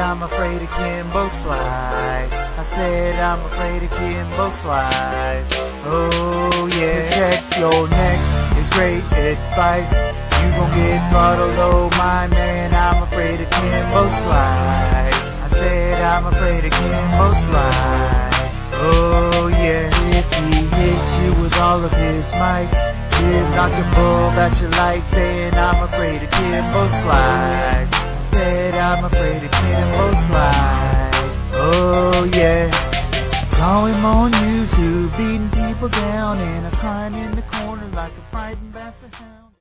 I'm afraid of Kimbo Slice. I said I'm afraid of Kimbo Slice. Oh yeah, protect your neck is great advice. You gon' get bottled, oh my man, I'm afraid of Kimbo Slice. I said I'm afraid of Kimbo Slice. Oh yeah, if he hits you with all of his might, he'll knock the bulb at your light, saying I'm afraid of Kimbo Slice. I said I'm afraid of Kimbo Slice. Oh yeah, saw him on YouTube beating people down, and I was crying in the corner like a frightened basset hound.